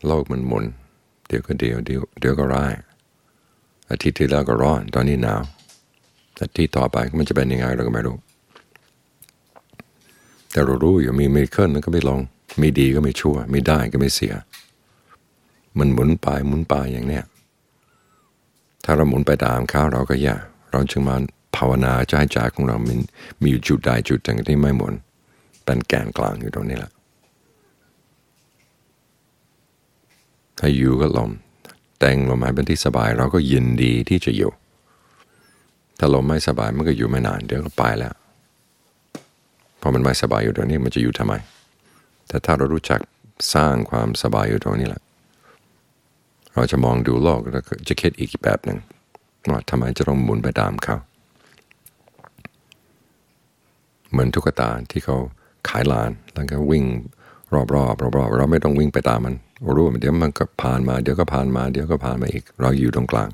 โลกมันหมุนเดี๋ยวก็เดี๋ยวก็ร้ายอาทิตย์ที่แล้วก็ร้อนตอนนี้หนาวอาทิตย์ต่อไปมันจะเป็นยังไงเราก็ไม่รู้แต่เรารู้อยู่มีไม่ขึ้นแล้วก็ไม่ลงมีดีก็ไม่ชั่วไม่ได้ก็ไม่เสียมันหมุนไปอย่างเนี้ยถ้าเราหมุนไปตามเขาเราก็แย่เราจึงมาภาวนาใจของเรามันมีอยู่จุดใดจุดหนึ่งที่ไม่หมุนเป็นแกนกลางอยู่ตรงนี้แหละถ้าอยู่ก็ลมแต่งลมหายเป็นที่สบายเราก็ยินดีที่จะอยู่ถ้าลมไม่สบายมันก็อยู่ไม่นานเดี๋ยวก็ไปแล้วพอมันไม่สบายอยู่ตรงนี้มันจะอยู่ทำไมแต่ถ้าเรารู้จักสร้างความสบายอยู่ตรงนี้แหละเราจะมองดูโลกแล้วจะคิดอีกแบบหนึ่งว่าทำไมจะต้องหมุนไปตามเขาเหมือนตุ๊กตาที่เขาขายลานแล้วก็วิ่งรอบเราไม่ต้องวิ่งไปตามมันรู้ว่าเดี๋ยวมันก็ผ่านมาเดี๋ยวก็ผ่านมาเดี๋ยวก็ผ่านมาอีกเราอยู่ตรงกลาง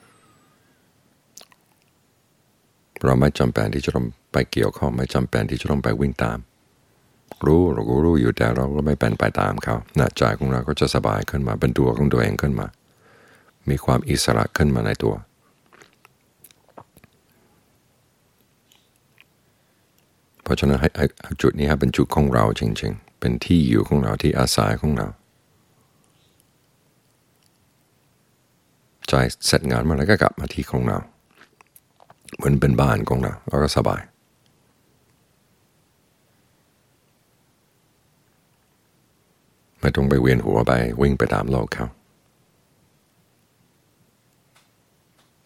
เราไม่จำเป็นที่จะต้องไปเกี่ยวข้องไม่จำเป็นที่จะต้องไปวิ่งตามเราก็รู้อยู่แต่เราก็ไม่เป็นไปตามเขาใจของเราก็จะสบายขึ้นมาเป็นตัวของตัวเองขึ้นมามีความอิสระขึ้นมาในตัวเพราะฉะนั้นให้จุดนี้เป็นจุดของเราจริงๆเป็นที่อยู่ของเราที่อาศัยของเราใจเสร็จงานมาแล้วก็กลับมาที่ของเราเหมือนเป็นบ้านของเราแล้วก็สบายไม่ต้องไปเวียนหัวไปวิ่งไปตามโลกเขา